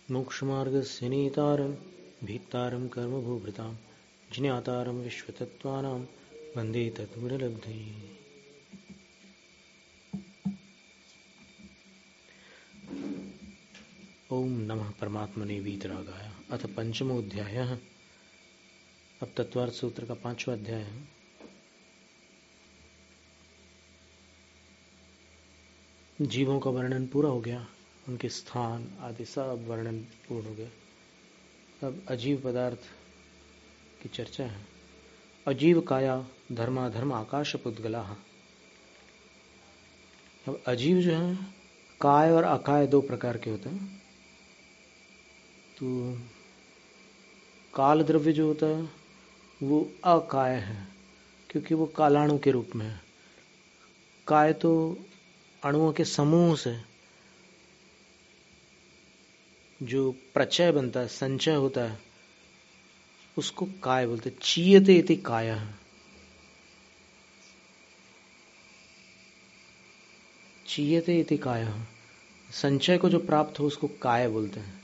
मोक्षमार्गस्य नेतारं भीत्तारं कर्मभूभृतां ज्ञातारं विश्वतत्त्वानां वन्दे तद्गुणलब्धये। ओम नमः परमात्मने वीतरागाय। अथ पंचमोऽध्यायः। अब तत्वार्थ सूत्र का 5वां अध्याय है। जीवों का वर्णन पूरा हो गया, उनके स्थान आदि सब वर्णन पूर्ण हो गया। अब अजीव पदार्थ की चर्चा है। अजीव काया धर्माधर्म आकाश पुद्गला। अब अजीव जो है, काय और अकाय दो प्रकार के होते हैं। तो काल द्रव्य जो होता है वो अकाय है, क्योंकि वो कालाणु के रूप में है। काय तो अणुओं के समूह से जो प्रचय बनता है, संचय होता है, उसको काय बोलते। चीयते इति कायः। चीयते इति कायः, संचय को जो प्राप्त हो उसको काय बोलते हैं।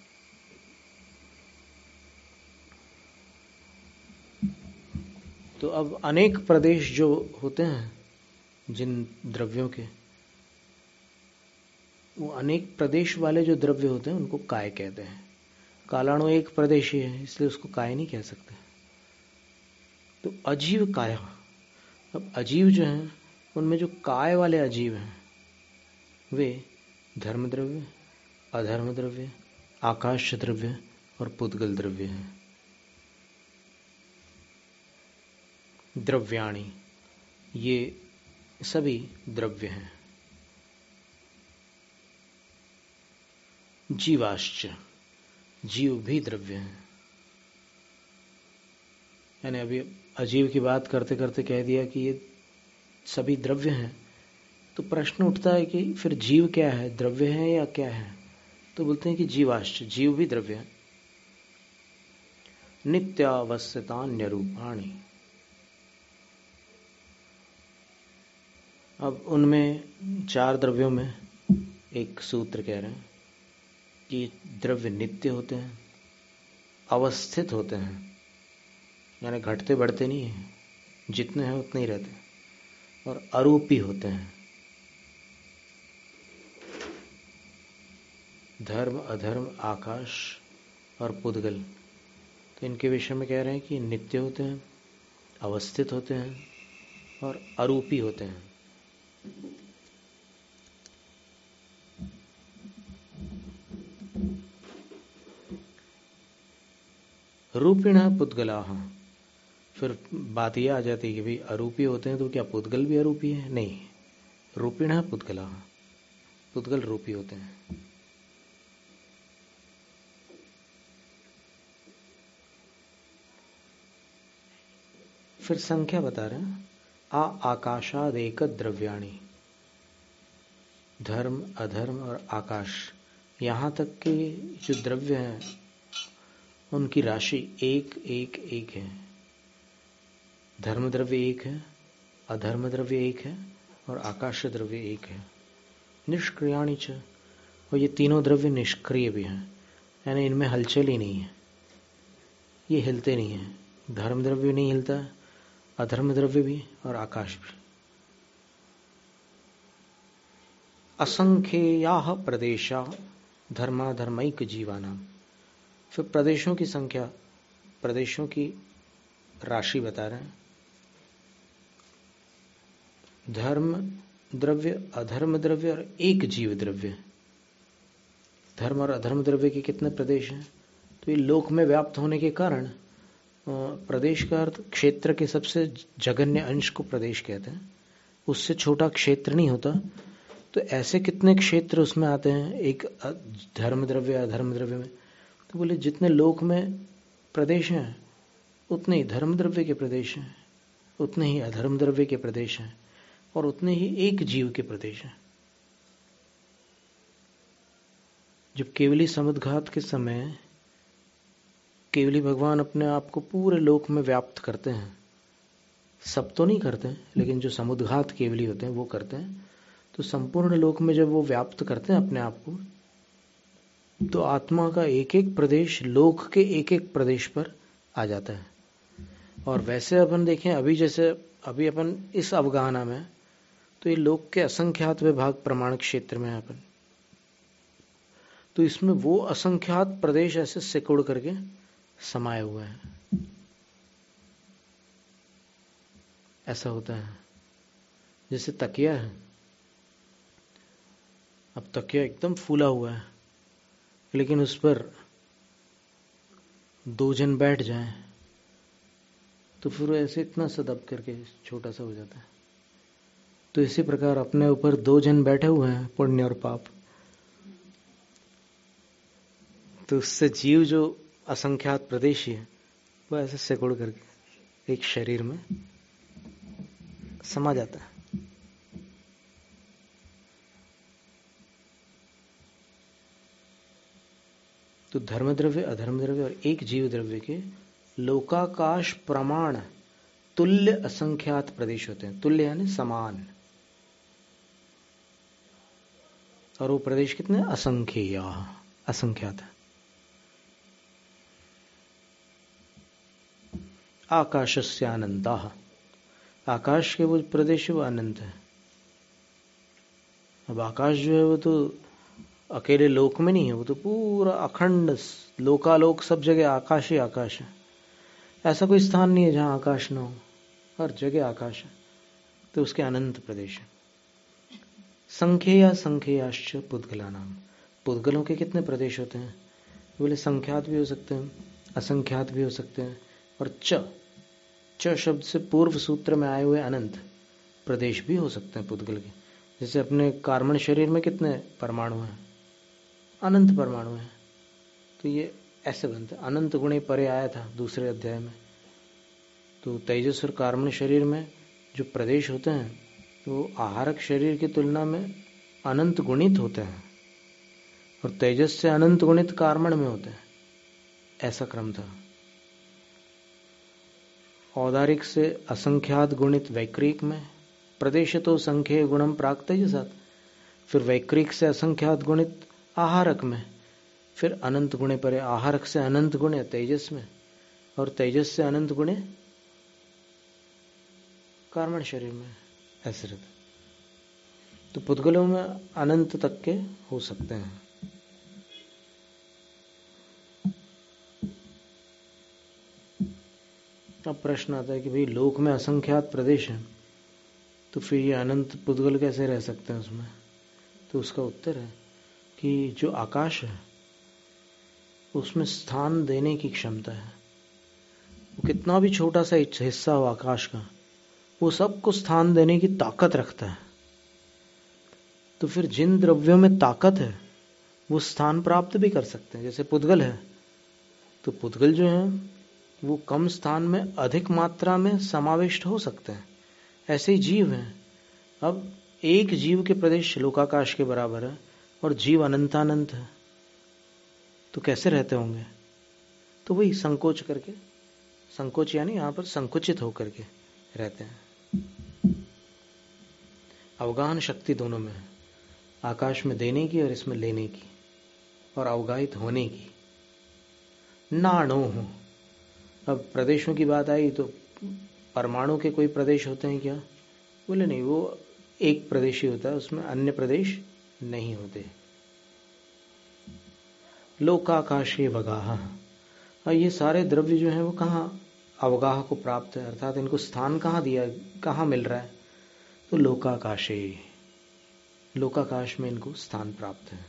तो अब अनेक प्रदेश जो होते हैं जिन द्रव्यों के, वो अनेक प्रदेश वाले जो द्रव्य होते हैं उनको काय कहते हैं। कालाणु एक प्रदेशी है, इसलिए उसको काय नहीं कह सकते। तो अजीव काय। अब अजीव जो हैं उनमें जो काय वाले अजीव हैं वे धर्म द्रव्य, अधर्म द्रव्य, आकाश द्रव्य और पुद्गल द्रव्य हैं। द्रव्याणि, ये सभी द्रव्य हैं। जीवाश्च, जीव भी द्रव्य हैं। यानी अभी अजीव की बात करते करते कह दिया कि ये सभी द्रव्य हैं। तो प्रश्न उठता है कि फिर जीव क्या है, द्रव्य है या क्या है? तो बोलते हैं कि जीवाश्च, जीव भी द्रव्य है। नित्यावस्थितान्य रूपाणि। अब उनमें चार द्रव्यों में एक सूत्र कह रहे हैं कि द्रव्य नित्य होते हैं, अवस्थित होते हैं, यानी घटते बढ़ते नहीं हैं, जितने हैं उतने ही रहते हैं, और अरूपी होते हैं। धर्म, अधर्म, आकाश और पुद्गल, तो इनके विषय में कह रहे हैं कि नित्य होते हैं, अवस्थित होते हैं और अरूपी होते हैं। रूपिणः पुद्गलाः। फिर बात यह आ जाती है कि भाई अरूपी होते हैं तो क्या पुद्गल भी अरूपी है? नहीं, रूपिणः पुद्गलाः, पुद्गल रूपी होते हैं। फिर संख्या बता रहे हैं। आकाशादेक द्रव्याणि। धर्म, अधर्म और आकाश, यहाँ तक के जो द्रव्य हैं उनकी राशि एक एक एक है। धर्म द्रव्य एक है, अधर्म द्रव्य एक है और आकाश द्रव्य एक है। निष्क्रियाणि च, और ये तीनों द्रव्य निष्क्रिय भी हैं, यानी इनमें हलचल ही नहीं है, ये हिलते नहीं हैं। धर्म द्रव्य नहीं हिलता, अधर्म द्रव्य भी और आकाश भी। असंख्येयाः प्रदेशा धर्माधर्मैक जीवानाम। फिर प्रदेशों की संख्या, प्रदेशों की राशि बता रहे हैं। धर्म द्रव्य, अधर्म द्रव्य और एक जीव द्रव्य। धर्म और अधर्म द्रव्य के कितने प्रदेश हैं? तो ये लोक में व्याप्त होने के कारण प्रदेश का अर्थ क्षेत्र के सबसे जघन्य अंश को प्रदेश कहते हैं, उससे छोटा क्षेत्र नहीं होता। तो ऐसे कितने क्षेत्र उसमें आते हैं एक धर्म द्रव्य, अधर्म द्रव्य में? तो बोले जितने लोक में प्रदेश हैं उतने ही धर्म द्रव्य के प्रदेश हैं, उतने ही अधर्म द्रव्य के प्रदेश हैं और उतने ही एक जीव के प्रदेश हैं। जब केवली समुद्घात के समय केवली भगवान अपने आप को पूरे लोक में व्याप्त करते हैं, सब तो नहीं करते हैं, लेकिन जो समुद्घात केवली होते हैं वो करते हैं। तो संपूर्ण लोक में जब वो व्याप्त करते हैं अपने आप को, तो आत्मा का एक एक प्रदेश लोक के एक एक प्रदेश पर आ जाता है। और वैसे अपन देखें अभी, जैसे अभी अपन इस अवगाहना में, तो ये लोक के असंख्यात विभाग प्रमाण क्षेत्र में है अपन, तो इसमें वो असंख्यात प्रदेश ऐसे सिकुड़ करके समाये हुए हैं। ऐसा होता है जैसे तकिया है, अब तकिया एकदम फूला हुआ है, लेकिन उस पर 2 जन बैठ जाएं तो फिर ऐसे इतना सा दब करके छोटा सा हो जाता है। तो इसी प्रकार अपने ऊपर 2 जन बैठे हुए हैं, पुण्य और पाप, तो उससे जीव जो असंख्यात प्रदेशी है वो ऐसे सिकुड़ करके एक शरीर में समा जाता है। तो धर्म द्रव्य, अधर्म द्रव्य और एक जीव द्रव्य के लोकाकाश प्रमाण तुल्य असंख्यात प्रदेश होते हैं। तुल्य यानी समान, और वो प्रदेश कितने? असंख्य, असंख्यात है। आकाशस्य अनंतः, आकाश के वो प्रदेश वो अनंत है। अब आकाश जो है वो तो अकेले लोक में नहीं है, वो तो पूरा अखंड लोकालोक, सब जगह आकाश ही आकाश है। ऐसा कोई स्थान नहीं है जहां आकाश ना हो, हर जगह आकाश है। तो उसके अनंत प्रदेश है। संख्या संख्याश्च पुद्गला नाम, पुद्गलों के कितने प्रदेश होते हैं? बोले संख्यात भी हो सकते हैं, असंख्यात भी हो सकते हैं, और च शब्द से पूर्व सूत्र में आए हुए अनंत प्रदेश भी हो सकते हैं पुद्गल के। जैसे अपने कार्बन शरीर में कितने परमाणु हैं? अनंत परमाणु हैं। तो ये ऐसे बनते हैं। अनंत गुणे परे आया था दूसरे अध्याय में। तो तेजस और कार्बन शरीर में जो प्रदेश होते हैं तो आहारक शरीर की तुलना में अनंत गुणित होते हैं, और तेजस से अनंत गुणित कार्बन में होते हैं। ऐसा क्रम था। औदारिक से असंख्यात गुणित वैक्रिक में, प्रदेश तो संख्य गुणम प्राक तेजसात, फिर वैक्रिक से असंख्यात गुणित आहारक में, फिर अनंत गुणे परे आहारक से अनंत गुणे तेजस में, और तेजस से अनंत गुणे कार्बन शरीर में। ऐसे रहते। तो पुद्गलों में अनंत तक के हो सकते हैं। अब प्रश्न आता है कि भाई लोक में असंख्यात प्रदेश है, तो फिर ये अनंत पुद्गल कैसे रह सकते हैं उसमें? तो उसका उत्तर है कि जो आकाश है उसमें स्थान देने की क्षमता है। वो कितना भी छोटा सा हिस्सा हो आकाश का, वो सबको स्थान देने की ताकत रखता है। तो फिर जिन द्रव्यों में ताकत है वो स्थान प्राप्त भी कर सकते हैं। जैसे पुद्गल है, तो पुद्गल जो है वो कम स्थान में अधिक मात्रा में समाविष्ट हो सकते हैं। ऐसे ही जीव हैं। अब एक जीव के प्रदेश लोकाकाश के बराबर है और जीव अनंतानंत है, तो कैसे रहते होंगे? तो वही संकोच करके, संकोच यानी यहां पर संकुचित होकर के रहते हैं। अवगाहन शक्ति दोनों में है, आकाश में देने की और इसमें लेने की, और अवगाहित होने की। नाणो हो। अब प्रदेशों की बात आई तो परमाणु के कोई प्रदेश होते हैं क्या? बोले नहीं, वो एक प्रदेश ही होता है, उसमें अन्य प्रदेश नहीं होते। लोकाकाशे वगाह, और ये सारे द्रव्य जो हैं वो कहाँ अवगाह को प्राप्त है, अर्थात इनको स्थान कहाँ दिया, कहाँ मिल रहा है? तो लोकाकाशे, लोकाकाश में इनको स्थान प्राप्त है।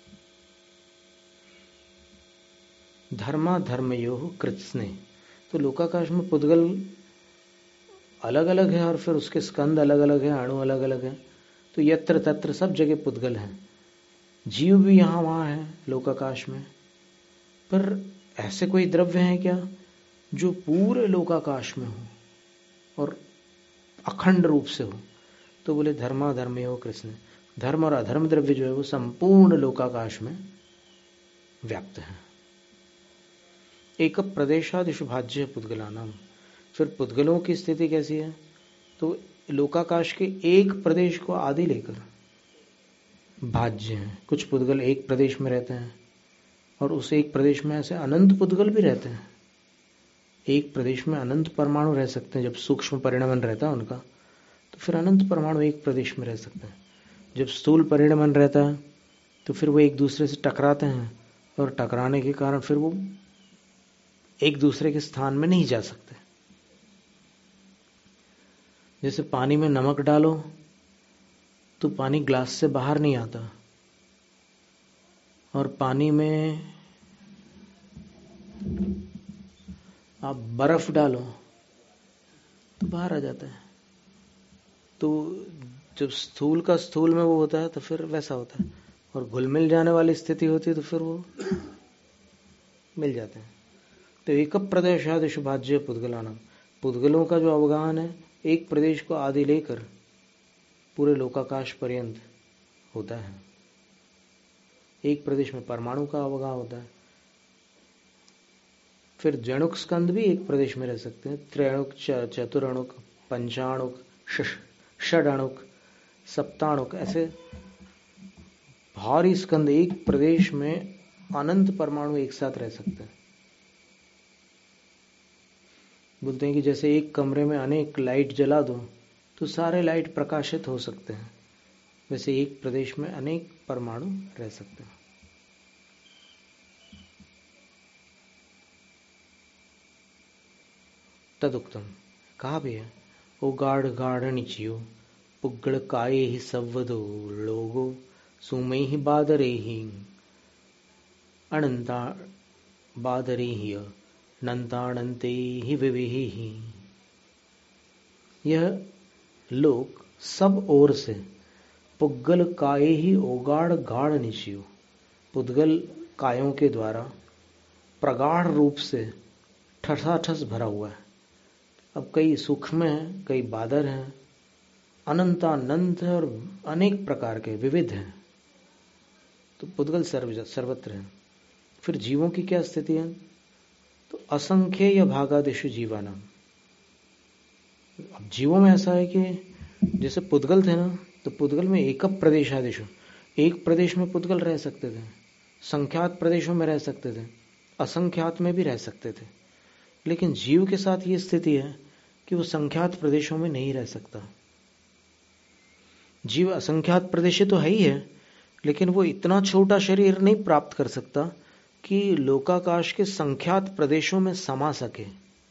धर्मा धर्मयोः कृत्स्ने, तो लोकाकाश में पुद्गल अलग अलग है और फिर उसके स्कंद अलग अलग है, अणु अलग अलग है। तो यत्र तत्र सब जगह पुद्गल है। जीव भी यहाँ वहाँ है लोकाकाश में। पर ऐसे कोई द्रव्य हैं क्या जो पूरे लोकाकाश में हो और अखंड रूप से हो? तो बोले धर्मा धर्मयोः कृत्स्ने, धर्म और अधर्म द्रव्य जो है वो संपूर्ण लोकाकाश में व्याप्त है। एक प्रदेशादिषु भाज्य पुद्गला नाम, फिर पुद्गलों की स्थिति कैसी है? तो लोकाकाश के एक प्रदेश को आदि लेकर भाज्य हैं। कुछ पुद्गल एक प्रदेश में रहते हैं, और उस एक प्रदेश में ऐसे अनंत पुद्गल भी रहते हैं। एक प्रदेश में अनंत परमाणु रह सकते हैं। जब सूक्ष्म परिणमन रहता है उनका, तो फिर अनंत परमाणु एक प्रदेश में रह सकते हैं। जब स्थूल परिणमन रहता है तो फिर वो एक दूसरे से टकराते हैं, और टकराने के कारण फिर वो एक दूसरे के स्थान में नहीं जा सकते। जैसे पानी में नमक डालो तो पानी ग्लास से बाहर नहीं आता, और पानी में आप बर्फ डालो तो बाहर आ जाता है। तो जब स्थूल का स्थूल में वो होता है तो फिर वैसा होता है, और घुल मिल जाने वाली स्थिति होती है तो फिर वो मिल जाते हैं। तो एक प्रदेशादिश भाज्य पुद्गलानाम, पुद्गलों का जो अवगाहन है एक प्रदेश को आदि लेकर पूरे लोकाकाश पर्यंत होता है। एक प्रदेश में परमाणु का अवगाह होता है। फिर जणुक स्कंद भी एक प्रदेश में रह सकते हैं। त्रैणुक, चतुरणुक, पंचाणुक, षडाणुक, सप्ताणुक, ऐसे भारी स्कंद एक प्रदेश में अनंत परमाणु एक साथ रह सकते हैं। बोलते हैं कि जैसे एक कमरे में अनेक लाइट जला दो तो सारे लाइट प्रकाशित हो सकते हैं, वैसे एक प्रदेश में अनेक परमाणु रह सकते हैं। तदुक्तम, कहा भी है, ओ गाढ़ गाढ़ निचियो पुग्गड़ काये ही सव्वदो लोगो सुमे ही बादरे ही अनंता बादरे ही नंतानंते ही विविही ही। यह लोक सब ओर से पुद्गल काये ही ओगाढ़ गाढ़ निचियो, पुद्गल कायों के द्वारा प्रगाढ़ रूप से ठसाठस भरा हुआ है। अब कई सूक्ष्म हैं, कई बादर हैं, अनंतानंत है, और अनेक प्रकार के विविध हैं। तो पुद्गल सर्वत्र है। फिर जीवों की क्या स्थिति है? तो असंख्य या भागादिशु जीवानाम। अब जीवों में ऐसा है कि जैसे पुद्गल थे ना, तो पुद्गल में एक प्रदेशादिशु, एक प्रदेश में पुद्गल रह सकते थे, संख्यात प्रदेशों में रह सकते थे, असंख्यात में भी रह सकते थे। लेकिन जीव के साथ ये स्थिति है कि वो संख्यात प्रदेशों में नहीं रह सकता। जीव असंख्यात प्रदेश तो है ही है, लेकिन वो इतना छोटा शरीर नहीं प्राप्त कर सकता कि लोकाकाश के संख्यात प्रदेशों में समा सके।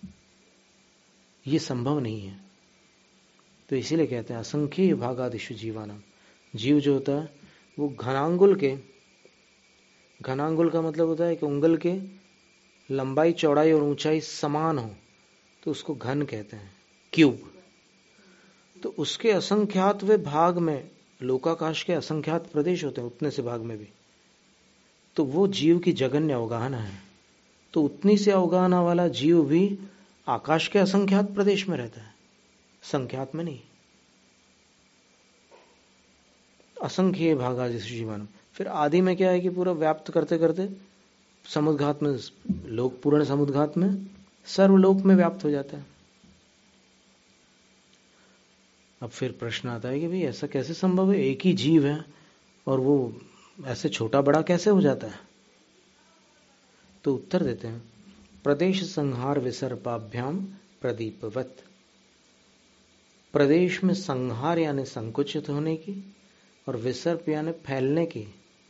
ये संभव नहीं है। तो इसीलिए कहते हैं असंख्य भागादिशु जीवाना। जीव जो होता है वो घनांगुल के, घनांगुल का मतलब होता है कि उंगल के लंबाई, चौड़ाई और ऊंचाई समान हो तो उसको घन कहते हैं, क्यूब। तो उसके असंख्यात वे भाग में, लोकाकाश के असंख्यात प्रदेश होते हैं उतने से भाग में भी, तो वो जीव की जगन्य अवगाहना है। तो उतनी से अवगाहना वाला जीव भी आकाश के असंख्यात प्रदेश में रहता है, संख्यात में नहीं। असंख्य भागादिशु जीवान। फिर आदि में क्या है कि पूरा व्याप्त करते करते समुद्घात में, लोक पूर्ण समुद्घात में सर्वलोक में व्याप्त हो जाता है। अब फिर प्रश्न आता है कि भाई ऐसा कैसे संभव है, एक ही जीव है और वो ऐसे छोटा बड़ा कैसे हो जाता है? तो उत्तर देते हैं, प्रदेश संहार विसर्पाभ्याम प्रदीपवत। प्रदेश में संहार यानी संकुचित होने की, और विसर्प यानी फैलने की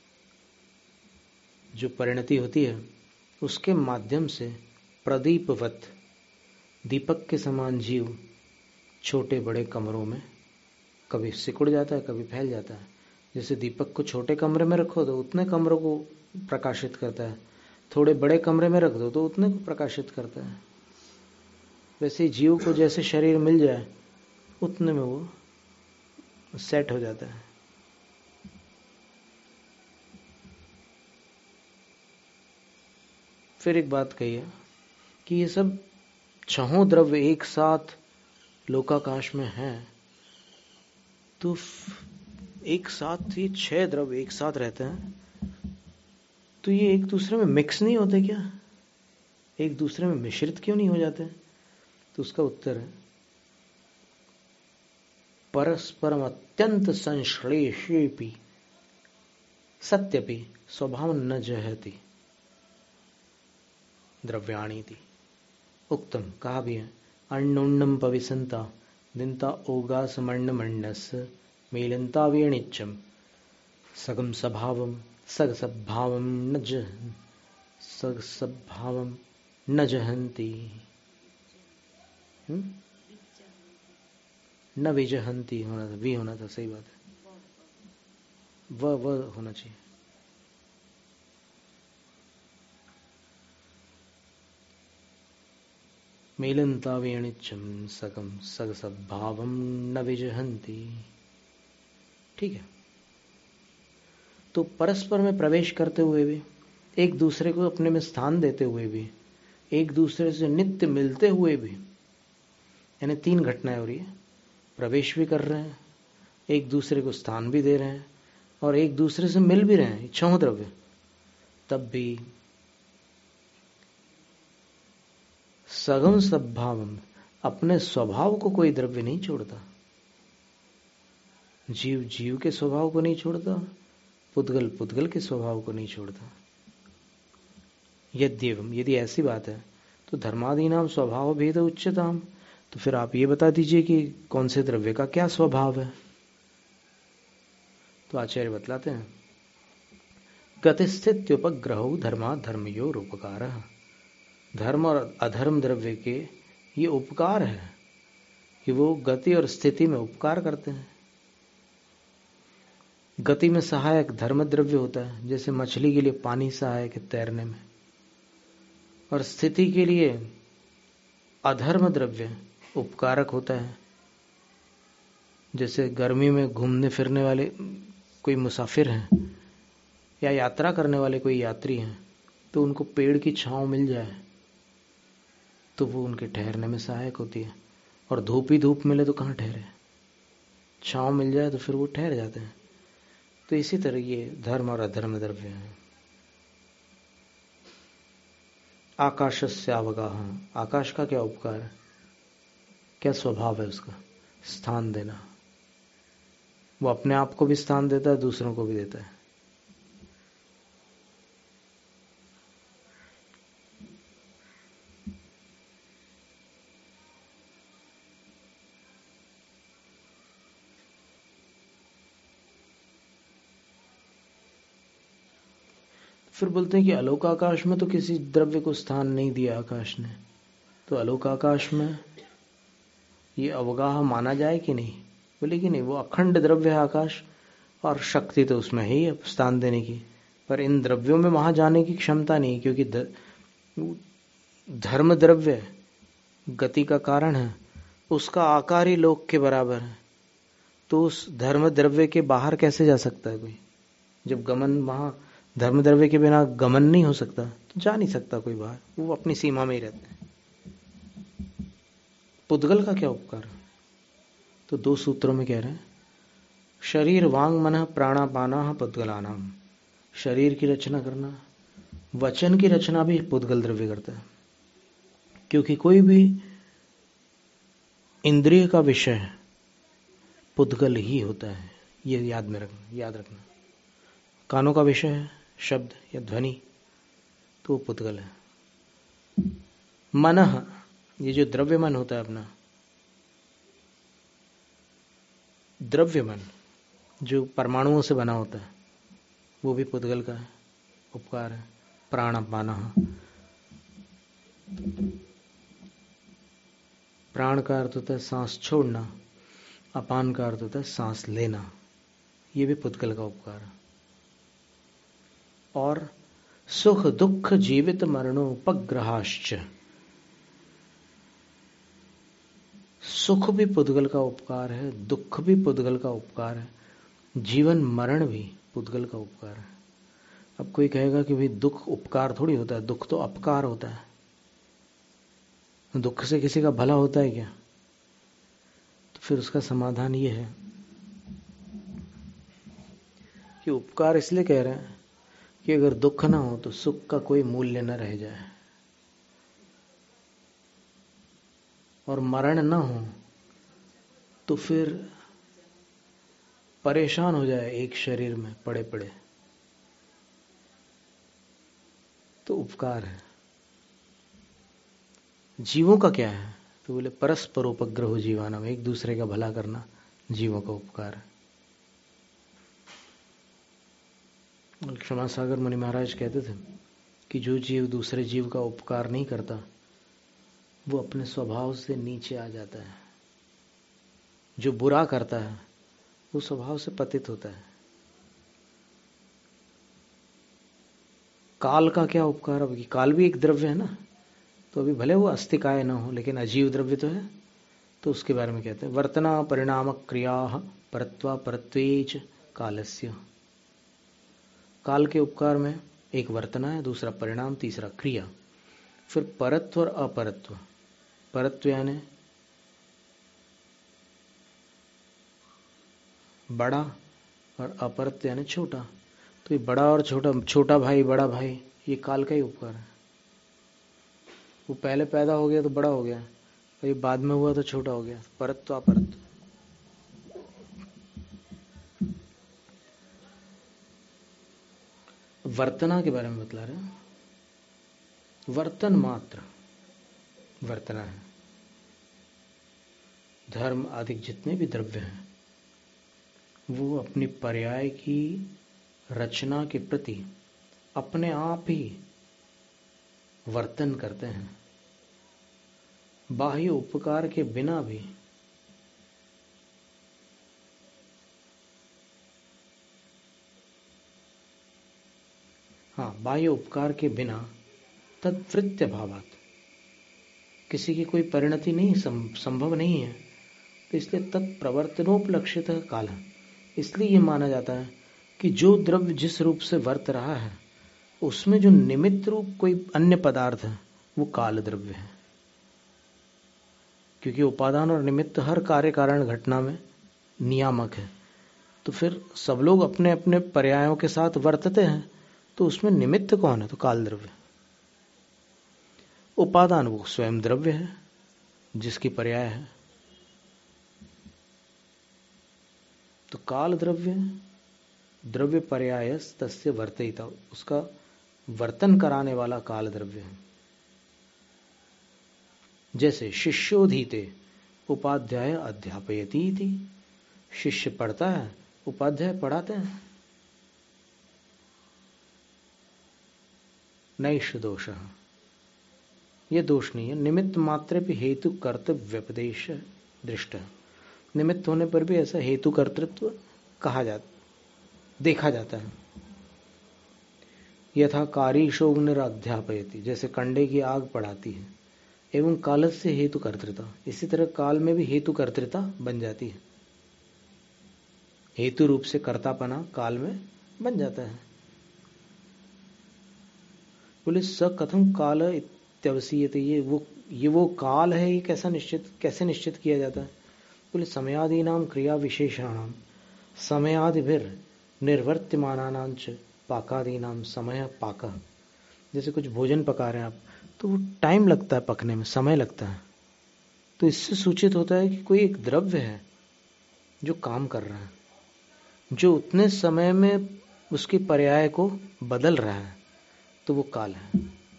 जो परिणति होती है, उसके माध्यम से प्रदीपवत, दीपक के समान जीव छोटे बड़े कमरों में कभी सिकुड़ जाता है, कभी फैल जाता है। जैसे दीपक को छोटे कमरे में रखो तो उतने कमरों को प्रकाशित करता है, थोड़े बड़े कमरे में रख दो तो उतने को प्रकाशित करता है। वैसे जीव को जैसे शरीर मिल जाए उतने में वो सेट हो जाता है। फिर एक बात कही है कि ये सब छहों द्रव्य एक साथ लोकाकाश में हैं, तो एक साथ ही 6 द्रव्य एक साथ रहते हैं, तो ये एक दूसरे में मिक्स नहीं होते क्या? एक दूसरे में मिश्रित क्यों नहीं हो जाते? तो उसका उत्तर है, परस्परम अत्यंत संश्लेषेपि सत्यपि स्वभाव न जहति। द्रव्याणी थी। उक्तम, कहा भी है, अन्नोन्नम पविसंता दिनता ओगा समर्ण मण्डस मेलंता वेणिच्चम सगम सभावम सग सद्भावम न जहंती न विजहंती होना था, वी होना था, सही बात है, वह होना चाहिए। मेलंता वेणिच्चम सगम सग सद्भावम न विजहंती। ठीक है, तो परस्पर में प्रवेश करते हुए भी, एक दूसरे को अपने में स्थान देते हुए भी, एक दूसरे से नित्य मिलते हुए भी, यानी तीन घटनाएं हो रही है। प्रवेश भी कर रहे हैं, एक दूसरे को स्थान भी दे रहे हैं, और एक दूसरे से मिल भी रहे हैं, इच्छाओं द्रव्य। तब भी सगम सद्भावम, अपने स्वभाव को कोई द्रव्य नहीं छोड़ता। जीव जीव के स्वभाव को नहीं छोड़ता, पुद्गल पुद्गल के स्वभाव को नहीं छोड़ता। यद्येवम, यदि ऐसी बात है तो धर्मादीनाम स्वभाव भेद उच्चताम, तो फिर आप ये बता दीजिए कि कौन से द्रव्य का क्या स्वभाव है। तो आचार्य बतलाते हैं, गतिस्थित्युपग्रहो धर्मा धर्मयोर उपकार। धर्म और अधर्म द्रव्य के ये उपकार है कि वो गति और स्थिति में उपकार करते हैं। गति में सहायक धर्म द्रव्य होता है, जैसे मछली के लिए पानी सहायक है तैरने में, और स्थिति के लिए अधर्म द्रव्य उपकारक होता है, जैसे गर्मी में घूमने फिरने वाले कोई मुसाफिर हैं या यात्रा करने वाले कोई यात्री हैं, तो उनको पेड़ की छांव मिल जाए तो वो उनके ठहरने में सहायक होती है। और धूप ही धूप मिले तो कहाँ ठहरे, छांव मिल जाए तो फिर वो ठहर जाते हैं। तो इसी तरह ये धर्म और अधर्म द्रव्य हैं। आकाशस्य अवगाह, आकाश का क्या उपकार है, क्या स्वभाव है उसका, स्थान देना। वो अपने आप को भी स्थान देता है, दूसरों को भी देता है। फिर बोलते हैं कि अलोक आकाश में तो किसी द्रव्य को स्थान नहीं दिया आकाश ने, तो अलोक आकाश में ये अवगाह माना जाए कि नहीं। बोले कि नहीं, वो अखंड द्रव्य है आकाश, और शक्ति तो उसमें है ही स्थान देने की, पर इन द्रव्यों में वहां जाने की क्षमता नहीं, क्योंकि धर्म द्रव्य गति का कारण है, उसका आकार ही लोक के बराबर है, तो उस धर्म द्रव्य के बाहर कैसे जा सकता है कोई। जब गमन वहां धर्म द्रव्य के बिना गमन नहीं हो सकता, तो जा नहीं सकता कोई बाहर, वो अपनी सीमा में ही रहते हैं। पुद्गल का क्या उपकार है, तो दो सूत्रों में कह रहे हैं, शरीर वांग मन प्राणापाना पुद्गलानाम। शरीर की रचना करना, वचन की रचना भी पुद्गल द्रव्य करता है, क्योंकि कोई भी इंद्रिय का विषय पुद्गल ही होता है। ये याद रखना। कानों का विषय है शब्द या ध्वनि, तो वो पुद्गल है। मनः, ये जो द्रव्य मन होता है अपना, द्रव्य मन जो परमाणुओं से बना होता है, वो भी पुद्गल का है, उपकार है। प्राणापानः, प्राण का अर्थ होता है सांस छोड़ना, अपान का अर्थ होता है सांस लेना, ये भी पुद्गल का उपकार है। और सुख दुख जीवित मरणोपग्रहाश्च, सुख भी पुद्गल का उपकार है, दुख भी पुद्गल का उपकार है, जीवन मरण भी पुद्गल का उपकार है। अब कोई कहेगा कि भाई दुख उपकार थोड़ी होता है, दुख तो अपकार होता है, दुख से किसी का भला होता है क्या। तो फिर उसका समाधान ये है कि उपकार इसलिए कह रहे हैं कि अगर दुख ना हो तो सुख का कोई मूल्य न रह जाए, और मरण ना हो तो फिर परेशान हो जाए एक शरीर में पड़े पड़े, तो उपकार है। जीवों का क्या है? तो बोले परस्परोपग्रहो जीवानाम, एक दूसरे का भला करना जीवों का उपकार है। क्षमा सागर मुनि महाराज कहते थे कि जो जीव दूसरे जीव का उपकार नहीं करता वो अपने स्वभाव से नीचे आ जाता है, जो बुरा करता है वो स्वभाव से पतित होता है। काल का क्या उपकार? अब काल भी एक द्रव्य है ना, तो अभी भले वो अस्तिकाय ना हो लेकिन अजीव द्रव्य तो है, तो उसके बारे में कहते हैं वर्तना परिणाम क्रिया परत्वा परत्वेच कालस्य। काल के उपकार में एक वर्तना है, दूसरा परिणाम, तीसरा क्रिया, फिर परत्व और अपरत्व। परत्व यानी बड़ा और अपरत्व यानी छोटा। तो ये बड़ा और छोटा, छोटा भाई बड़ा भाई, ये काल का ही उपकार है। वो पहले पैदा हो गया तो बड़ा हो गया, और ये बाद में हुआ तो छोटा हो गया। परत्व अपरत्व। वर्तना के बारे में बतला रहे हैं। वर्तन मात्र वर्तना है। धर्म आदि जितने भी द्रव्य हैं वो अपनी पर्याय की रचना के प्रति अपने आप ही वर्तन करते हैं, बाह्य उपकार के बिना भी। हाँ, बाह्य उपकार के बिना तद्वृत्य भावात, किसी की कोई परिणति नहीं संभव नहीं है, तो इसलिए तत्प्रवर्तनोपलक्षित काल, इसलिए ये माना जाता है कि जो द्रव्य जिस रूप से वर्त रहा है उसमें जो निमित्त रूप कोई अन्य पदार्थ है वो काल द्रव्य है। क्योंकि उपादान और निमित्त हर कार्य कारण घटना में नियामक है, तो फिर सब लोग अपने अपने पर्यायों के साथ वर्तते हैं, तो उसमें निमित्त कौन है? तो काल द्रव्य। उपादान वो स्वयं द्रव्य है जिसकी पर्याय है। तो काल द्रव्य द्रव्य पर्याय तस्य वर्तयिता, उसका वर्तन कराने वाला काल द्रव्य है। जैसे शिष्योधीते उपाध्याय अध्यापयती थी, शिष्य पढ़ता है, उपाध्याय पढ़ाते हैं। नैष दोष, ये दोष नहीं है। निमित्त मात्र भी हेतु कर्तव्य व्यपदेश दृष्ट, निमित्त होने पर भी ऐसा हेतु कर्तृत्व देखा जाता है। यथा कारीशोग्निर अध्यापयति, जैसे कंडे की आग पढ़ाती है, एवं कालस्य हेतु कर्तृता, इसी तरह काल में भी हेतु कर्तृता बन जाती है। हेतु रूप से कर्तापना काल में बन जाता है। बोले स कथम काल इत्यवसीयते, ये वो काल है, ये कैसे निश्चित किया जाता है? बोले समयादि नाम क्रिया विशेषणाम समयादिभिर निर्वर्त्यमानानांच पाकादि नाम समय पाक। जैसे कुछ भोजन पका रहे हैं आप, तो वो टाइम लगता है पकने में, समय लगता है, तो इससे सूचित होता है कि कोई एक द्रव्य है जो काम कर रहा है, जो उतने समय में उसके पर्याय को बदल रहा है, तो वो काल है।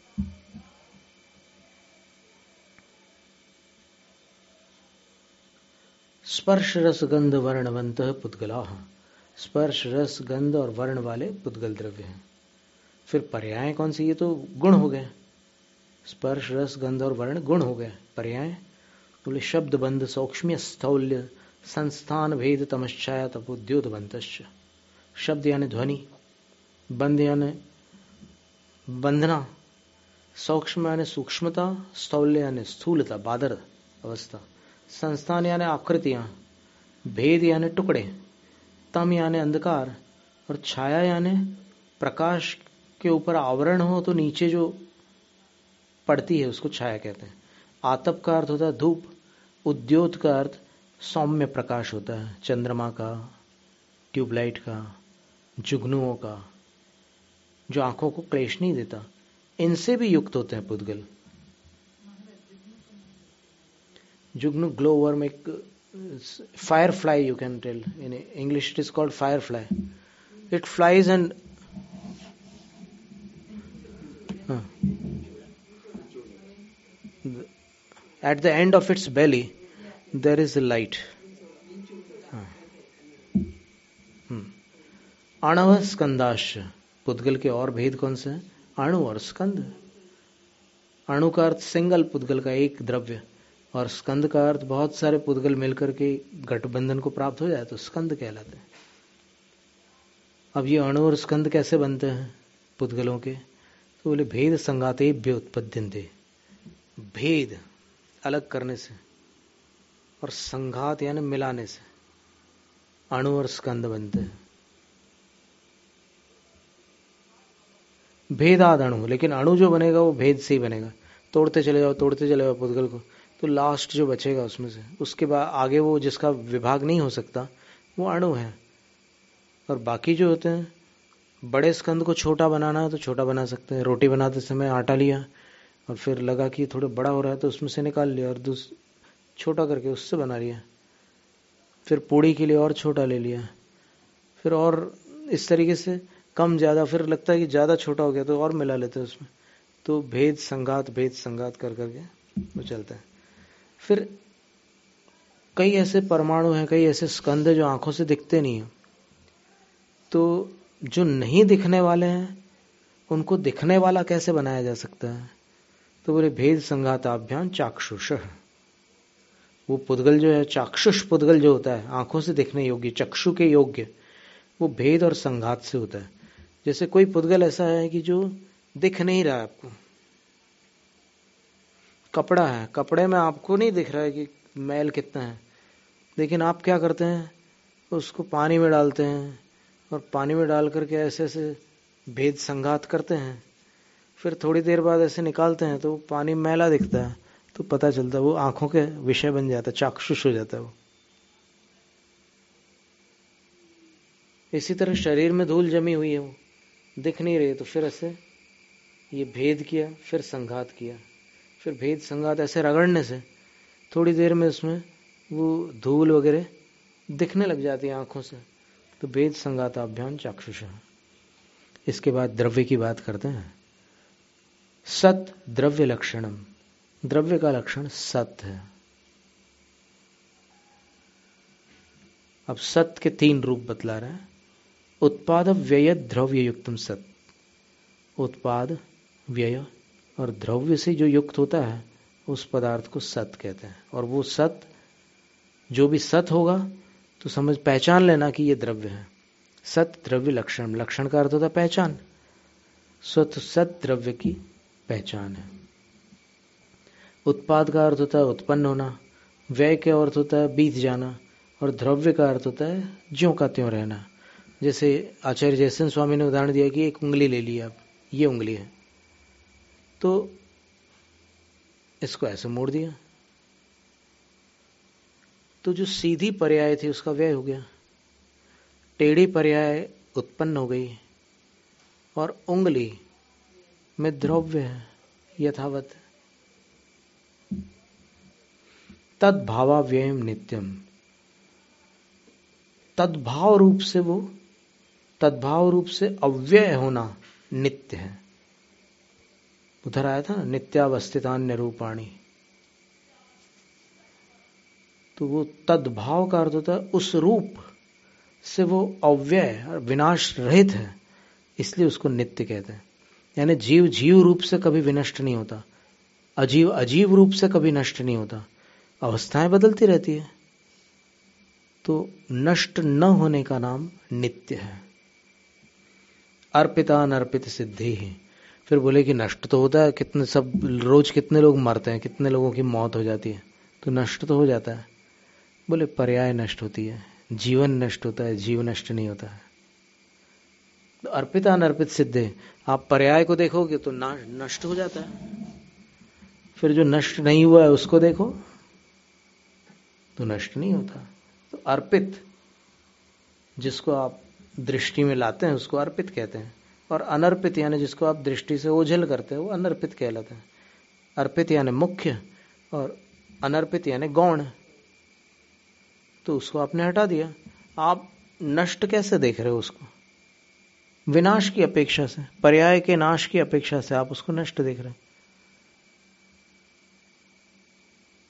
स्पर्श रस गंध वर्णवंत पुद्गला, स्पर्श रस गंध और वर्ण वाले पुद्गल द्रव्य हैं। फिर पर्याय कौन सी? ये तो गुण हो गए, स्पर्श रस गंध और वर्ण गुण हो गए। पर्याय बोले शब्द बंध सौक्ष्म्य स्थौल्य संस्थान भेद तमश्चाया तपोद्योतबंत। शब्द यानी ध्वनि, बंध यानी बंधना, सौक्ष्म यानी सूक्ष्मता, स्थौल्य यानी स्थूलता बादर अवस्था, संस्थान यानी आकृतियां, भेद यानी टुकड़े, तम यानी अंधकार, और छाया यानी प्रकाश के ऊपर आवरण हो तो नीचे जो पड़ती है उसको छाया कहते हैं। आतप का अर्थ होता है धूप, उद्योत का अर्थ सौम्य प्रकाश होता है, चंद्रमा का, ट्यूबलाइट का, जुगनुओं का, जो आंखों को क्लेश नहीं देता, इनसे भी युक्त होते हैं पुद्गल। जुगनू ग्लो वर्म, एक firefly, you can tell in English it is called firefly. It flies and at the end of its belly there is a light. अणव स्कंदाश, पुद्गल के और भेद कौन से हैं? अणु और स्कंद. अणु का अर्थ सिंगल पुद्गल का एक द्रव्य, और स्कंद का अर्थ बहुत सारे पुद्गल मिलकर के गठबंधन को प्राप्त हो जाए तो स्कंद कहलाते हैं. अब ये अणु और स्कंद कैसे बनते हैं पुद्गलों के? तो बोले भेद संघातेभ्य उत्पद्यन्ते. भेद अलग करने से और संघात यानी मिलाने से अणु और स्कंद बनते हैं. भेदाद अणु, लेकिन अणु जो बनेगा वो भेद से ही बनेगा. तोड़ते चले जाओ पुद्गल को, तो लास्ट जो बचेगा उसमें से, उसके बाद आगे वो जिसका विभाग नहीं हो सकता वो अणु है. और बाकी जो होते हैं, बड़े स्कंद को छोटा बनाना है तो छोटा बना सकते हैं. रोटी बनाते समय आटा लिया और फिर लगा कि थोड़ा बड़ा हो रहा है तो उसमें से निकाल लिया और छोटा करके उससे बना लिया. फिर पूड़ी के लिए और छोटा ले लिया, फिर और इस तरीके से कम ज़्यादा, फिर लगता है कि ज़्यादा छोटा हो गया तो और मिला लेते हैं उसमें. तो भेद संघात कर करके वो चलता है. फिर कई ऐसे परमाणु हैं, कई ऐसे स्कंद जो आंखों से दिखते नहीं हैं, तो जो नहीं दिखने वाले हैं उनको दिखने वाला कैसे बनाया जा सकता है? तो बोले भेद संघाताभ्याम चाक्षुष. वो पुद्गल जो है, चाक्षुष पुद्गल जो होता है, आंखों से दिखने योग्य, चक्षु के योग्य, वो भेद और संघात से होता है. जैसे कोई पुद्गल ऐसा है कि जो दिख नहीं रहा है आपको. कपड़ा है, कपड़े में आपको नहीं दिख रहा है कि मैल कितना है, लेकिन आप क्या करते हैं, उसको पानी में डालते हैं और पानी में डाल करके ऐसे ऐसे भेद संघात करते हैं. फिर थोड़ी देर बाद ऐसे निकालते हैं तो पानी मैला दिखता है, तो पता चलता है वो आंखों के विषय बन जाता है, चाक्षुष हो जाता है वो. इसी तरह शरीर में धूल जमी हुई है, वो दिख नहीं रही, तो फिर ऐसे ये भेद किया, फिर संघात किया, फिर भेद संघात ऐसे रगड़ने से थोड़ी देर में उसमें वो धूल वगैरह दिखने लग जाती है आंखों से. तो भेद संघाताभ्याम चाक्षुष. इसके बाद द्रव्य की बात करते हैं. सत द्रव्य लक्षणम, द्रव्य का लक्षण सत है. अब सत के 3 रूप बतला रहे हैं. उत्पाद व्यय द्रव्य युक्तम सत. उत्पाद व्यय और द्रव्य से जो युक्त होता है उस पदार्थ को सत कहते हैं. और वो सत, जो भी सत होगा तो समझ पहचान लेना कि ये द्रव्य है. सत द्रव्य लक्षण, लक्षण का अर्थ होता है पहचान. सत द्रव्य की पहचान है. उत्पाद का अर्थ होता है उत्पन्न होना, व्यय का अर्थ होता है बीत जाना, और द्रव्य का अर्थ होता है ज्यों का त्यों रहना. जैसे आचार्य जयसेन स्वामी ने उदाहरण दिया कि एक उंगली ले ली आप, ये उंगली है, तो इसको ऐसे मोड़ दिया तो जो सीधी पर्याय थी उसका व्यय हो गया, टेढ़ी पर्याय उत्पन्न हो गई, और उंगली में द्रव्य है यथावत. तद्भावाव्ययम नित्यम. तद्भाव रूप से वो, तद्भाव रूप से अव्यय होना नित्य है. उधर आया था ना, नित्यावस्थितान्य रूपाणी. तो वो तद्भाव का अर्थ होता है उस रूप से वो अव्यय और विनाश रहित है, इसलिए उसको नित्य कहते हैं. यानी जीव जीव रूप से कभी विनष्ट नहीं होता, अजीव अजीव रूप से कभी नष्ट नहीं होता, अवस्थाएं बदलती रहती है, तो नष्ट न होने का नाम नित्य है. अर्पिता अनर्पित सिद्धि है. फिर बोले कि नष्ट तो होता है, कितने सब रोज कितने लोग मरते हैं, कितने लोगों की मौत हो जाती है, तो नष्ट तो हो जाता है. बोले पर्याय नष्ट होती है, जीवन नष्ट होता है, जीव नष्ट नहीं होता है. तो अर्पिता अनर्पित सिद्धि, आप पर्याय को देखोगे तो नष्ट हो जाता है, फिर जो नष्ट नहीं हुआ है उसको देखो तो नष्ट नहीं होता. तो अर्पित, जिसको आप दृष्टि में लाते हैं उसको अर्पित कहते हैं, और अनर्पित यानी जिसको आप दृष्टि से ओझल करते हैं वो अनर्पित कहलाता है. अर्पित यानी मुख्य और अनर्पित यानी गौण. तो उसको आपने हटा दिया, आप नष्ट कैसे देख रहे हो उसको? विनाश की अपेक्षा से, पर्याय के नाश की अपेक्षा से आप उसको नष्ट देख रहे हैं.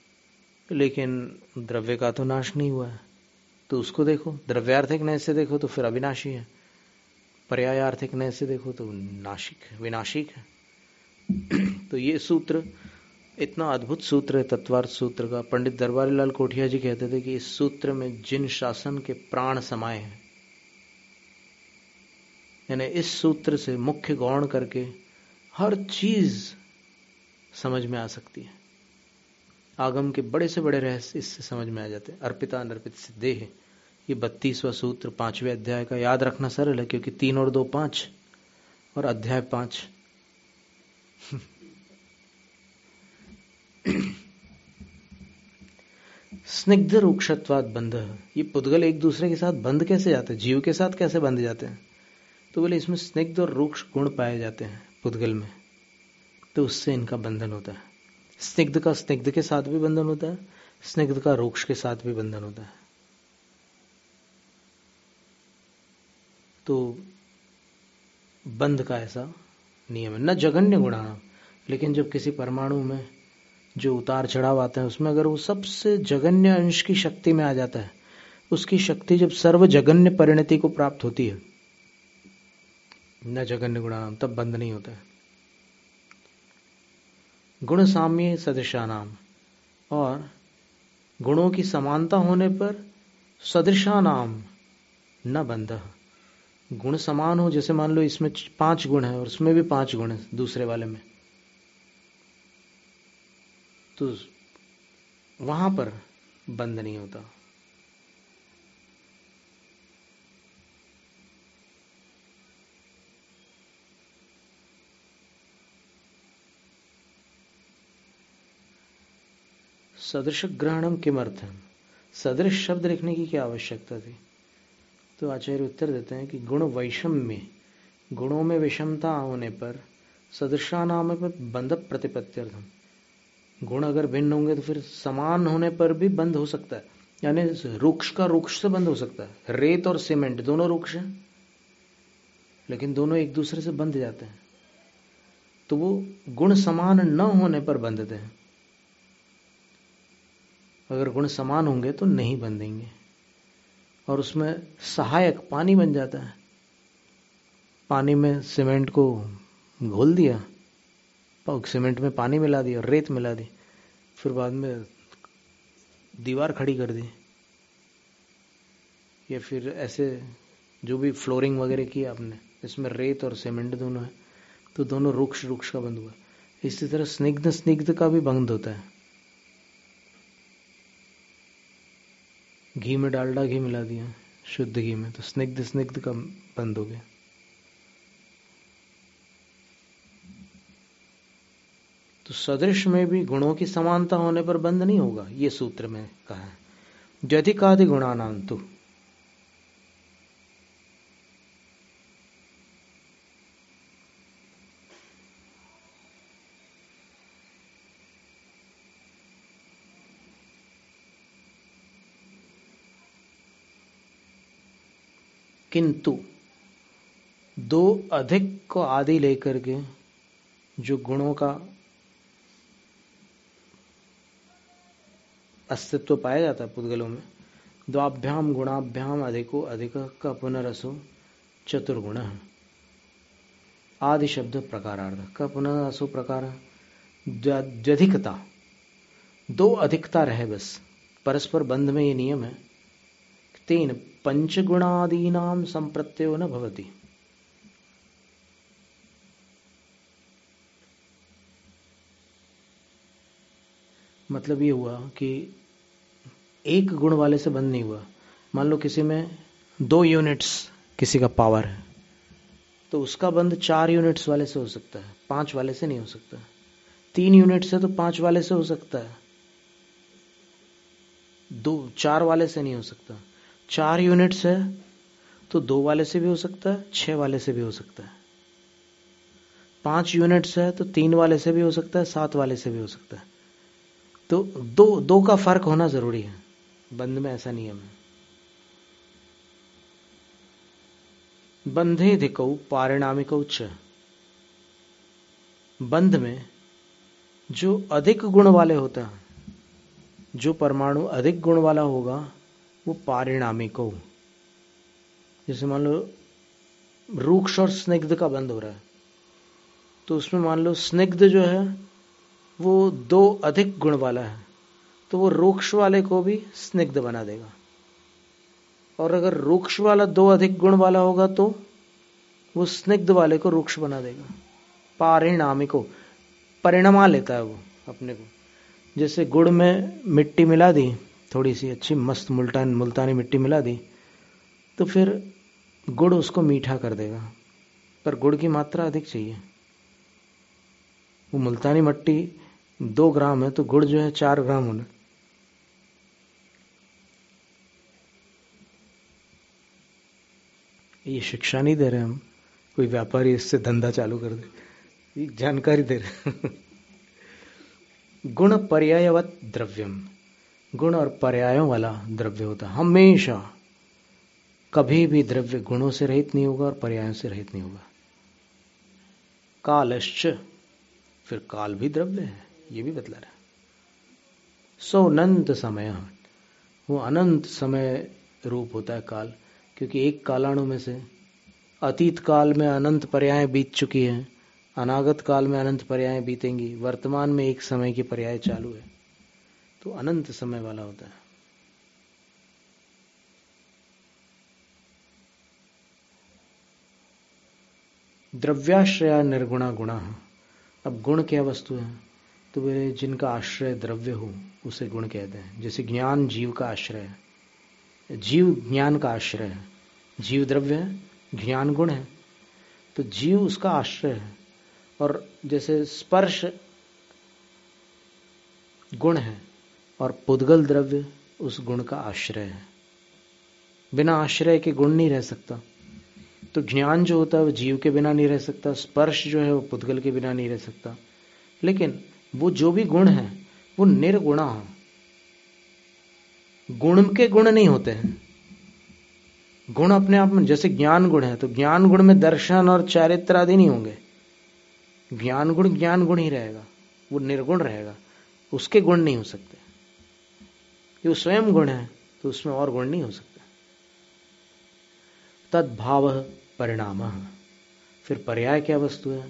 लेकिन द्रव्य का तो नाश नहीं हुआ है, तो उसको देखो, द्रव्यार्थिक नय से देखो तो फिर अविनाशी है, पर्यायार्थिक नय से देखो तो नाशिक है, विनाशिक है। तो ये सूत्र इतना अद्भुत सूत्र है तत्वार्थ सूत्र का। पंडित दरबारी लाल कोठिया जी कहते थे कि इस सूत्र में जिन शासन के प्राण समाये हैं, यानी इस सूत्र से मुख्य गौण करके हर चीज समझ में आ सकती है। आगम के बड़े से बड़े रहस्य इससे समझ में आ जाते हैं। अर्पिता अनर्पित सिद्धेह, ये 32वां सूत्र 5वें अध्याय का। याद रखना सरल है क्योंकि 3 और 2 5 और अध्याय 5। स्निग्ध रूक्षत्वाद बंध, ये पुद्गल एक दूसरे के साथ बंध कैसे जाते हैं, जीव के साथ कैसे बंध जाते हैं? तो बोले इसमें स्निग्ध और रूक्ष गुण पाए जाते हैं पुद्गल में, तो उससे इनका बंधन होता है। स्निग्ध का स्निग्ध के साथ भी बंधन होता है, स्निग्ध का रूक्ष के साथ भी बंधन होता है। तो बंध का ऐसा नियम है। न जघन्य गुणाणाम, लेकिन जब किसी परमाणु में जो उतार चढ़ाव आते हैं उसमें अगर वो सबसे जघन्य अंश की शक्ति में आ जाता है, उसकी शक्ति जब सर्व जघन्य परिणति को प्राप्त होती है, न जघन्य गुणाणाम, तब बंध नहीं होता है। गुण साम्य सदृशानाम, और गुणों की समानता होने पर सदृशानाम न बंध। गुण समान हो, जैसे मान लो इसमें 5 गुण है और उसमें भी 5 गुण है दूसरे वाले में, तो वहां पर बंध नहीं होता। सदृश ग्रहणम किमर्थम, सदृश शब्द लिखने की क्या आवश्यकता थी? तो आचार्य उत्तर देते हैं कि गुण वैषम्य, गुणों में विषमता होने पर सदृशा नाम पर बंध प्रतिपत्त्यर्थम, गुण अगर भिन्न होंगे तो फिर समान होने पर भी बंध हो सकता है। यानी रुक्ष का रुक्ष से बंध हो सकता है। रेत और सीमेंट दोनों रुक्ष हैं, लेकिन दोनों एक दूसरे से बंध जाते हैं, तो वो गुण समान न होने पर बंधते हैं। अगर गुण समान होंगे तो नहीं बंधेंगे। और उसमें सहायक पानी बन जाता है। पानी में सीमेंट को घोल दिया, सीमेंट में पानी मिला दिया, रेत मिला दी, फिर बाद में दीवार खड़ी कर दी, या फिर ऐसे जो भी फ्लोरिंग वगैरह की आपने, इसमें रेत और सीमेंट दोनों है, तो दोनों रुक्ष रुक्ष का बंध हुआ। इसी तरह स्निग्ध स्निग्ध का भी बंध होता है। घी में डालडा घी मिला दिया, शुद्ध घी में, तो स्निग्ध स्निग्ध का बंद हो गया। तो सदृश में भी गुणों की समानता होने पर बंध नहीं होगा, ये सूत्र में कहा है। जधिकादि गुणानांतु, किंतु दो अधिक को आदि लेकर के जो गुणों का अस्तित्व पाया जाता है पुद्गलों में, द्वाभ्याम गुणाभ्याम अधिको अधिक का पुनरसो चतुर्गुण, आदि शब्द प्रकारार्थ का पुनरसो प्रकार, द्व्यधिकता, दो अधिकता रहे बस, परस्पर बंध में ये नियम है। 3 पंचगुणादीनाम संप्रत्ययो न भवति, मतलब ये हुआ कि एक गुण वाले से बंध नहीं हुआ। मान लो किसी में 2 यूनिट्स किसी का पावर है, तो उसका बंध 4 यूनिट्स वाले से हो सकता है, 5 वाले से नहीं हो सकता। 3 यूनिट्स है तो 5 वाले से हो सकता है, 4 वाले से नहीं हो सकता। 4 यूनिट्स है तो 2 वाले से भी हो सकता है, 6 वाले से भी हो सकता है। 5 यूनिट्स है तो 3 वाले से भी हो सकता है, 7 वाले से भी हो सकता है। तो दो का फर्क होना जरूरी है, बंध में ऐसा नियम है। बंधे धिकौ पारिणामिकौ च, बंध में जो अधिक गुण वाले होता है जो परमाणु अधिक गुण वाला होगा वो पारिणामिक हो। जैसे मान लो रूक्ष और स्निग्ध का बंध हो रहा है, तो उसमें मान लो स्निग्ध जो है वो 2 अधिक गुण वाला है, तो वो रूक्ष वाले को भी स्निग्ध बना देगा। और अगर रूक्ष वाला 2 अधिक गुण वाला होगा तो वो स्निग्ध वाले को रूक्ष बना देगा। पारिणामिको, परिणमा लेता है वो अपने को। जैसे गुड़ में मिट्टी मिला दी, थोड़ी सी अच्छी मस्त मुल्तानी मिट्टी मिला दी, तो फिर गुड़ उसको मीठा कर देगा, पर गुड़ की मात्रा अधिक चाहिए। वो मुल्तानी मिट्टी 2 ग्राम है तो गुड़ जो है 4 ग्राम होना। ये शिक्षा नहीं दे रहे हम, कोई व्यापारी इससे धंधा चालू कर दे, ये जानकारी दे रहे। गुण पर्यायवत द्रव्यम, गुण और पर्यायों वाला द्रव्य होता है। हमेशा कभी भी द्रव्य गुणों से रहित नहीं होगा और पर्यायों से रहित नहीं होगा। कालश्च, फिर काल भी द्रव्य है, ये भी बतला रहा है। सो अनंत समय, वो अनंत समय रूप होता है काल, क्योंकि एक कालाणु में से अतीत काल में अनंत पर्याय बीत चुकी हैं, अनागत काल में अनंत पर्याय बीतेंगी, वर्तमान में एक समय की पर्याय चालू है, तो अनंत समय वाला होता है। द्रव्याश्रया निर्गुणा गुणा, अब गुण क्या वस्तु है, तो वे जिनका आश्रय द्रव्य हो उसे गुण कहते हैं। जैसे ज्ञान जीव का आश्रय है, जीव ज्ञान का आश्रय है, जीव द्रव्य है, ज्ञान गुण है, तो जीव उसका आश्रय है। और जैसे स्पर्श गुण है और पुद्गल द्रव्य उस गुण का आश्रय है। बिना आश्रय के गुण नहीं रह सकता। तो ज्ञान जो होता है वो जीव के बिना नहीं रह सकता, स्पर्श जो है वो पुद्गल के बिना नहीं रह सकता। लेकिन वो जो भी गुण है वो निर्गुणा, गुण के गुण नहीं होते हैं। गुण अपने आप में, जैसे ज्ञान गुण है तो ज्ञान गुण में दर्शन और चारित्र आदि नहीं होंगे, ज्ञान गुण ही रहेगा, वो निर्गुण रहेगा, उसके गुण नहीं हो सकते। ये स्वयं गुण है तो उसमें और गुण नहीं हो सकते। तद्भाव परिणाम, फिर पर्याय क्या वस्तु है,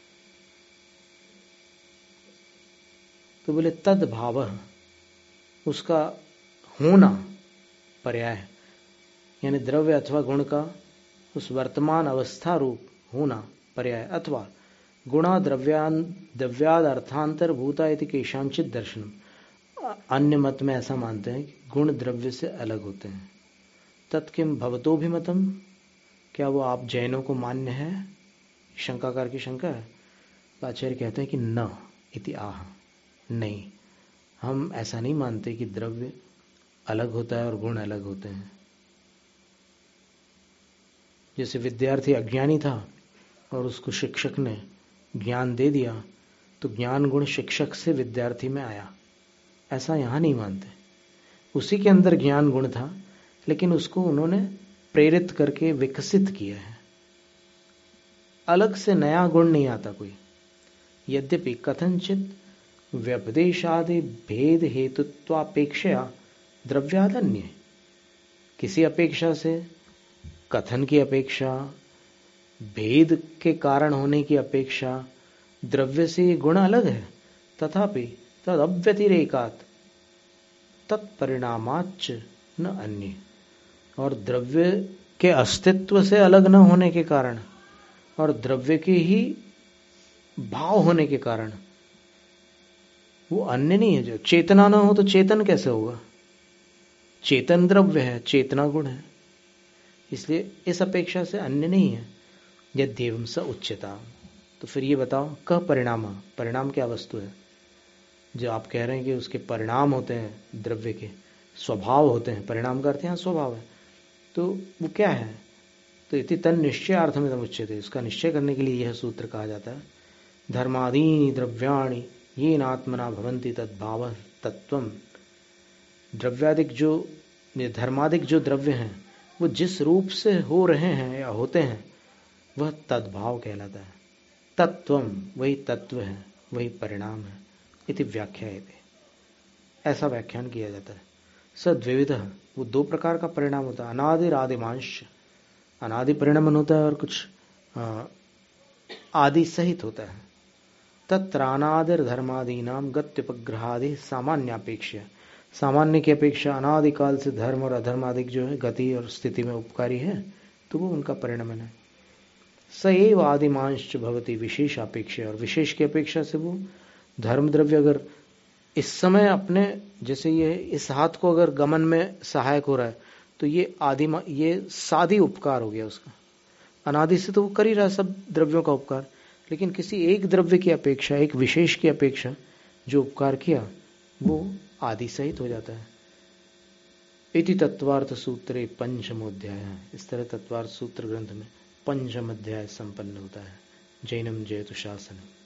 तो बोले तद्भाव, उसका होना पर्याय, यानी द्रव्य अथवा गुण का उस वर्तमान अवस्था रूप होना पर्याय, अथवा गुणा द्रव्याद अर्थांतर भूता इति केशांचित दर्शनम। अन्य मत में ऐसा मानते हैं कि गुण द्रव्य से अलग होते हैं। तत्किम भवतो भी मतम, क्या वो आप जैनों को मान्य है? शंकाकार की शंका है। आचार्य कहते हैं कि न इति आह, नहीं, हम ऐसा नहीं मानते कि द्रव्य अलग होता है और गुण अलग होते हैं। जैसे विद्यार्थी अज्ञानी था और उसको शिक्षक ने ज्ञान दे दिया तो ज्ञान गुण शिक्षक से विद्यार्थी में आया, ऐसा यहां नहीं मानते। उसी के अंदर ज्ञान गुण था लेकिन उसको उन्होंने प्रेरित करके विकसित किया है, अलग से नया गुण नहीं आता कोई। यद्यपि कथनचित व्यपदेशादि भेद हेतुत्वापेक्षया द्रव्यादन्य, किसी अपेक्षा से, कथन की अपेक्षा, भेद के कारण होने की अपेक्षा द्रव्य से ये गुण अलग है। तथापि तद अव्यतिरेकात् तत्परिणामाच्च न अन्य, और द्रव्य के अस्तित्व से अलग न होने के कारण और द्रव्य के ही भाव होने के कारण वो अन्य नहीं है। जो चेतना ना हो तो चेतन कैसे होगा? चेतन द्रव्य है, चेतना गुण है, इसलिए इस अपेक्षा से अन्य नहीं है। यद्येवं स उच्यता, तो फिर ये बताओ क परिणाम, परिणाम क्या वस्तु है? जो आप कह रहे हैं कि उसके परिणाम होते हैं, द्रव्य के स्वभाव होते हैं, परिणाम का अर्थ यहाँ स्वभाव है, तो वो क्या है? तो इति तन निश्चयार्थमिदम् उच्यते, उसका निश्चय करने के लिए यह सूत्र कहा जाता है। धर्मादीनि द्रव्याणि येन आत्मना भवन्ति तद्भावः तत्त्वम्। द्रव्यादिक जो, धर्मादिक जो द्रव्य हैं वो जिस रूप से हो रहे हैं या होते हैं वह तद्भाव कहलाता है। तत्त्वम, वही तत्व है, वही परिणाम है। इति व्याख्यायते, ऐसा व्याख्यान किया जाता है। सद्विविध, वो दो प्रकार का परिणाम होता है, अनादि आदिमांश, अनादि परिणमन होता है और कुछ आदि सहित होता है। तत्रानादिर धर्मादीनाम गत्युपग्रहादि सामान्यापेक्ष्य, सामान्य की अपेक्षा अनादिकाल से धर्म और अधर्म आदि जो है गति और स्थिति में उपकारी है, तो वो उनका परिणमन है। स एव आदिमांश भवति विशेष अपेक्षा, और विशेष की अपेक्षा से वो धर्म द्रव्य अगर इस समय अपने, जैसे ये इस हाथ को अगर गमन में सहायक हो रहा है, तो ये सादी उपकार हो गया उसका। अनादि से तो वो कर ही रहा है सब द्रव्यों का उपकार, लेकिन किसी एक द्रव्य की अपेक्षा, एक विशेष की अपेक्षा जो उपकार किया वो आदि सहित हो जाता है। इति तत्वार्थ सूत्रे पंचमोध्याय, इस तरह तत्वार्थ सूत्र ग्रंथ में पंचम अध्याय संपन्न होता है। जैनम जयतु शासनम।